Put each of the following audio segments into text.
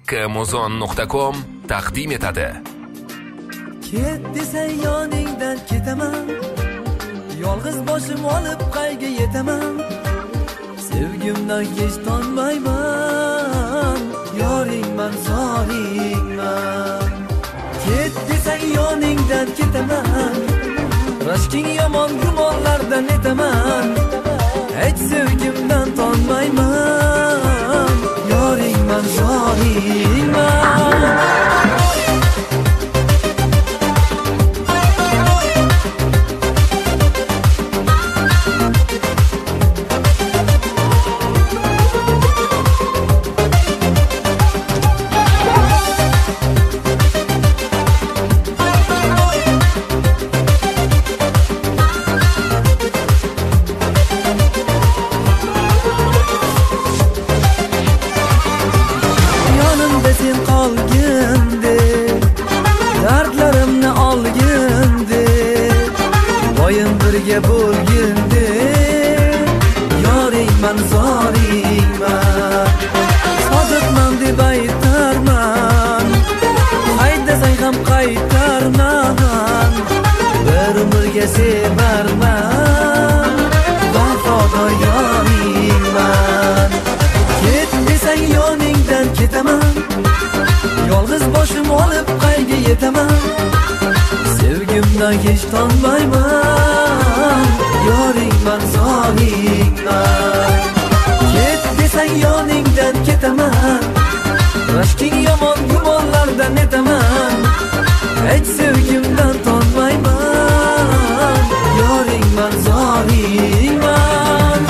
Kmozon.com taqdim etadi. Ket desang yoningdan ketaman, yolg'iz boshim olib qayga yetaman. Sevgimdan hech tonmayman, yoringman, zoringman. Ket desang yoningdan ketaman, rashking yomon gumonlardan netaman. Hech sevgimdan tonmayman, yoringman, zoringman. Sen qolginde, dardlarimni olginde, doim birga bo'lginde, yoringman, zoringman. Sodiqman deb aytarman, haydasang ham qaytarman. Bir umrga sevarman, vafodor yoringman. Ket desang yoningdan ketaman, yolg'iz boshim olib qayga yetaman. Sevgimdan hech tonmayman, yoringman, zoringman. Ket desang yoningdan ketaman, rashking yomon gumonlardan netaman. Hech sevgimdan tonmayman, yoringman, zoringman.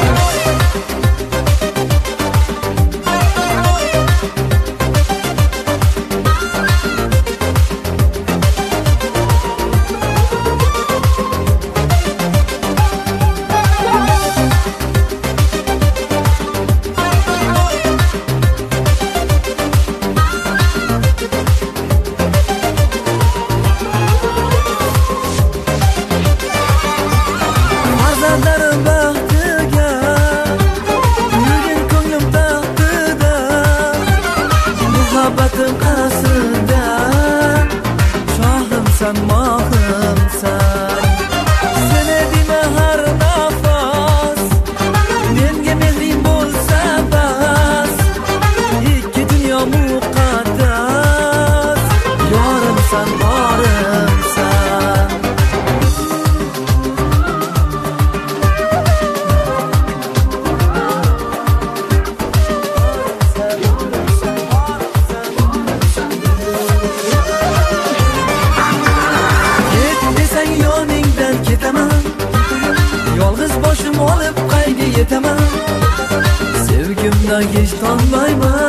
Muhabbatim qasrida, shohimsan, mohimsan. Seni dema har nafas, menga mehring bo'lsa bas. Ikki dunyo muqaddas, yorimsan, borimsan. Yoningdan ketaman, yolg'iz boshim olib qayga yetaman. Sevgimdan hech tonmayman,